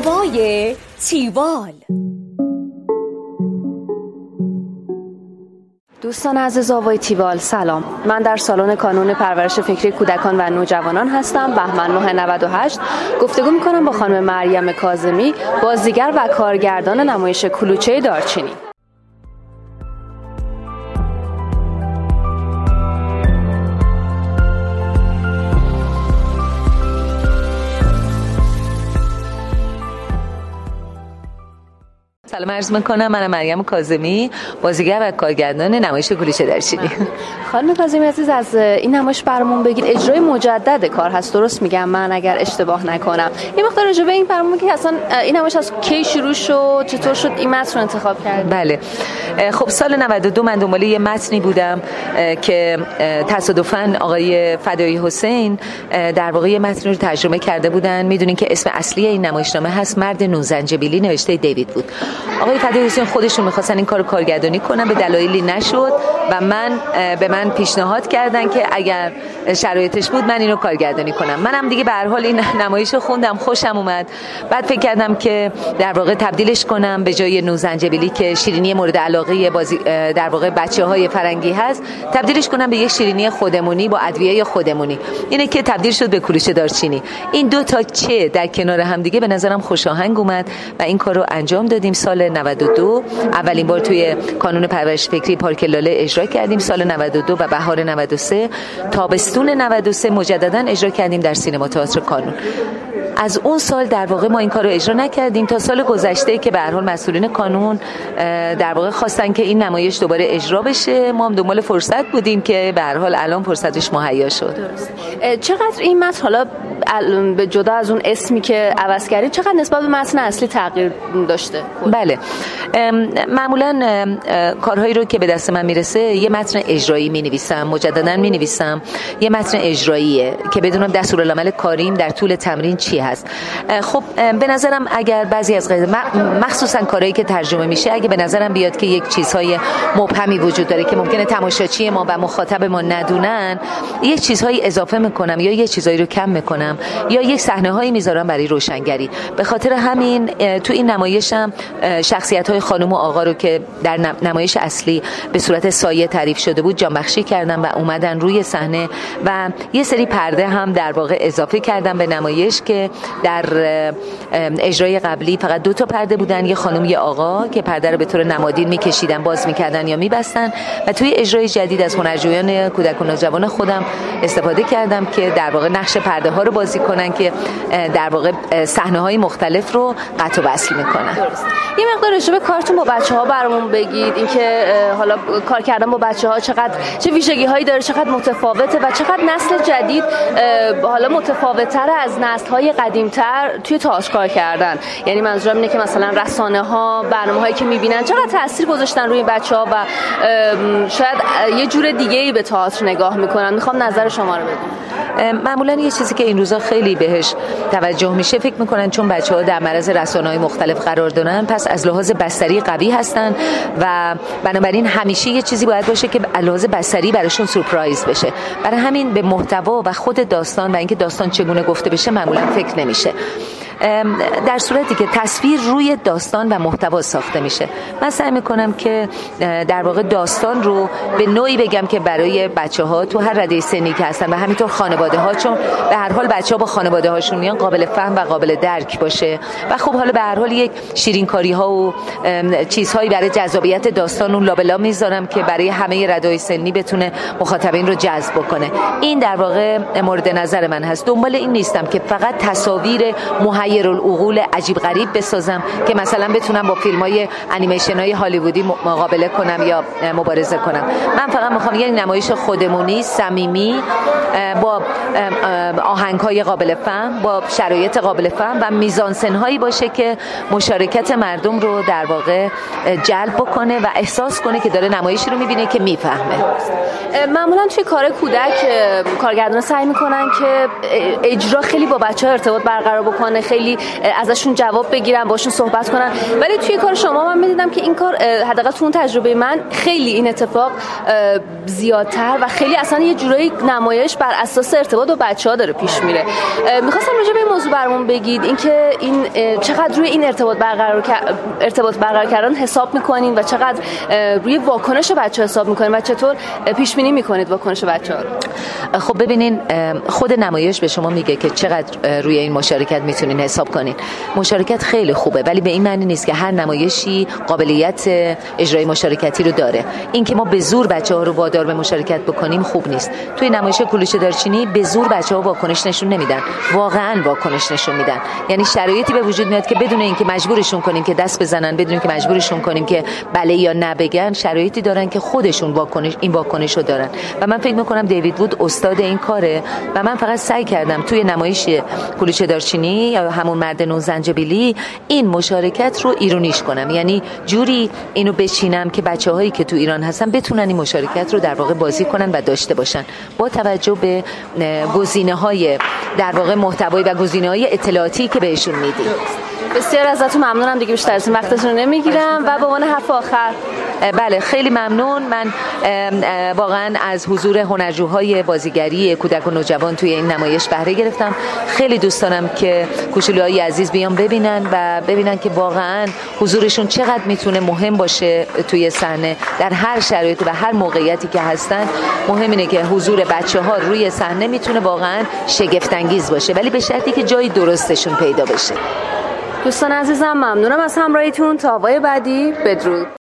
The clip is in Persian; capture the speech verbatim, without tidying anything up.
هوای تیوال. دوستان عزیز آوای تیوال، سلام. من در سالن کانون پرورش فکری کودکان و نوجوانان هستم. بهمن ماه نود و هشت گفتگو میکنم با خانم مریم کاظمی، بازیگر و کارگردان نمایش کلوچه دارچینی. سلام عرض میکنم، منم مریم کاظمی، بازیگر و کارگردان نمایش کلوچه دارچینی. خانم کاظمی عزیز، از این نمایش برامون بگید. اجرای مجدد کار هست، درست میگم من اگر اشتباه نکنم؟ یه مقدار راجع به این برامون بگید، اصلا این نمایش از کی شروع شد، چطور شد این متن رو انتخاب کردید؟ بله، خب سال نود و دو من دنبال یه متنی بودم که تصادفاً آقای فدایی حسین در واقع یه متن رو ترجمه کرده بودن. میدونین که اسم اصلی این نمایشنامه هست مرد نوزنجبیلی، نوشته دیوید بود. آقای فدایی حسین خودشون می‌خواستن این کارو کارگردانی کنن، به دلایلی نشد و من به من پیشنهاد کردن که اگر شرایطش بود من اینو کارگردانی کنم. منم دیگه به هر حال این نمایش رو خوندم، خوشم اومد. بعد فکر کردم که در واقع تبدیلش کنم، به جای نوزنجبیلی که شیرینی مورد علاقه بازی در واقع بچه‌های فرنگی هست، تبدیلش کنم به یک شیرینی خودمونی با ادویه خودمونی. اینه که تبدیل شد به کلوچه دارچینی. این دو تا چه در کنار هم دیگه به نظرم خوش آهنگ اومد و این کارو انجام دادیم. سال نود و دو اولین بار توی کانون پرورش فکری پارک لاله اجرا کردیم. سال نود و دو و بهار نود و سه، تابستون نود و سه مجددا اجرا کردیم در سینما تئاتر کانون. از اون سال در واقع ما این کارو اجرا نکردیم تا سال گذشته که به هر حال مسئولین کانون در واقع خواستن که این نمایش دوباره اجرا بشه. ما هم دنبال فرصت بودیم که به هر حال الان فرصتش مهیا شد. درست. چقدر این متن، حالا به جدا از اون اسمی که عوض کردید، چقدر نسبت به متن اصلی تغییر داشته؟ بله، معمولا کارهایی رو که به دست من میرسه یه متن اجرایی مینویسم، مجددا مینویسم. یه متن اجراییه که بدونم دستورالعمل کاریم در طول تمرین چی هست. خب به نظرم اگر بعضی از غیر مخصوصا کارهایی که ترجمه میشه، اگه به نظرم بیاد که یک چیزهای مبهمی وجود داره که ممکنه تماشاچی ما و مخاطب ما ندونن، یک چیزهایی اضافه میکنم یا یک چیزهایی رو کم میکنم یا یک صحنه‌هایی میذارم برای روشنگری. به خاطر همین تو این نمایشم شخصیت‌های خانم و آقا رو که در نمایش اصلی به صورت سایه تعریف شده بود جانبخشی کردم و اومدن روی صحنه و یه سری پرده هم در واقع اضافه کردم به نمایش که در اجرای قبلی فقط دو تا پرده بودن، یه خانم یه آقا که پرده رو به طور نمادین میکشیدن، باز میکردن یا میبستن. و توی اجرای جدید از هنرجویان کودک و نوجوان خودم استفاده کردم که در واقع نقش پرده ها رو بازی کنن که در واقع صحنه های مختلف رو قطع و وصل میکنن. درست. یه مقدار راجع به کارتون با بچه‌ها برامون بگید، اینکه حالا کار کردن با بچه‌ها چقدر چه ویژگی‌هایی داره، چقدر متفاوته و چقدر نسل جدید حالا متفاوت‌تر از نسل‌های قدیم‌تر توی تئاتر کار کردن. یعنی منظورم اینه که مثلا رسانه‌ها، برنامه‌هایی که می‌بینن چقدر تاثیر گذاشتن روی بچه‌ها و شاید یه جور دیگه‌ای به تئاتر نگاه می‌کنن. می‌خوام نظر شما رو بدونم. معمولا یه چیزی که این روزا خیلی بهش توجه میشه، فکر میکنن چون بچه‌ها در معرض رسانه‌های مختلف قرار دارن پس از لحاظ بصری قوی هستن و بنابراین همیشه یه چیزی باید باشه که از لحاظ بصری براشون سورپرایز بشه. برای همین به محتوا و خود داستان و اینکه داستان چگونه گفته بشه معمولا فکر نمیشه، در صورتی که تصویر روی داستان و محتوا ساخته میشه. من سعی میکنم که در واقع داستان رو به نوعی بگم که برای بچه‌ها تو هر رده سنی که هستن و همینطور خانواده‌ها، چون به هر حال بچه‌ها با خانواده‌هاشون میان، قابل فهم و قابل درک باشه. و خب حالا به هر حال یک شیرینکاری‌ها و چیزهایی برای جذابیت داستان اون لابلا میذارم که برای همه رده‌های سنی بتونه مخاطبین رو جذب کنه. این در واقع مورد نظر من هست. دنبال این نیستم که فقط تصاویر محیرالعقول عجیب غریب بسازم که مثلا بتونم با فیلم‌های انیمیشن‌های هالیوودی مقابله کنم یا مبارزه کنم. من فقط میخوام یه نمایش خودمونی، صمیمی، با آهنگ‌های قابل فهم، با شرایط قابل فهم و میزانسن‌هایی باشه که مشارکت مردم رو در واقع جلب بکنه و احساس کنه که داره نمایشی رو می‌بینه که میفهمه. معمولا توی کار کودک کارگردان سعی می‌کنن که اجرا خیلی با بچه‌ها ارتباط برقرار بکنه، خیلی خیلی ازشون جواب بگیرن، باشون صحبت کنن. ولی توی کار شما من می‌دیدم که این کار حداقل تو اون تجربه من خیلی این اتفاق زیادتر و خیلی اصلا یه جورایی نمایش بر اساس ارتباط با بچه‌ها داره پیش میره. می‌خواستم راجع به این موضوع برامون بگید، اینکه این چقدر روی این ارتباط برقرار ارتباط برقرار کردن حساب می‌کنین و چقدر روی واکنش بچه‌ها حساب می‌کنین و چطور پیش بینی می‌کنید واکنش بچه‌ها رو؟ خب ببینین، خود نمایش به شما میگه که چقدر روی این مشارکت میتونین حساب کنین. مشارکت خیلی خوبه، ولی به این معنی نیست که هر نمایشی قابلیت اجرای مشارکتی رو داره. این که ما به زور بچه‌ها رو وادار به مشارکت بکنیم خوب نیست. توی نمایش کلوچه دارچینی به زور بچه‌ها واکنش نشون نمیدن، واقعا واکنش نشون میدن. یعنی شرایطی به وجود میاد که بدون اینکه مجبورشون کنیم که دست بزنن، بدون اینکه مجبورشون کنیم که بله یا نه بگن، شرایطی دارن که خودشون واکنش این واکنش رو دارن. و من فکر می‌کنم دیوید وود استاد این کاره و من فقط سعی کردم توی نمایش کلوچه دارچینی یا همون مرد نون زنجبیلی این مشارکت رو ایرونیش کنم، یعنی جوری اینو بچینم که بچه‌هایی که تو ایران هستن بتونن این مشارکت رو در واقع بازی کنن و داشته باشن با توجه به گزینه‌های در واقع محتوایی و گزینه‌های اطلاعاتی که بهشون میدیم. بسیار ازتون ممنونم، دیگه بیشتر از این وقتتون رو نمیگیرم و به عنوان حرف آخر بله خیلی ممنون. من واقعا از حضور هنرجوهای بازیگری کودک و نوجوان توی این نمایش بهره گرفتم. خیلی دوست دارم که کوچولوهای عزیز بیان ببینن و ببینن که واقعا حضورشون چقدر میتونه مهم باشه توی صحنه در هر شرایطی و هر موقعیتی که هستن. مهم اینه که حضور بچه‌ها روی صحنه میتونه واقعا شگفت انگیز باشه، ولی به شرطی که جای درستشون پیدا بشه. دوستان عزیزم ممنونم از همراهیتون. تا وای بعدی، بدرود.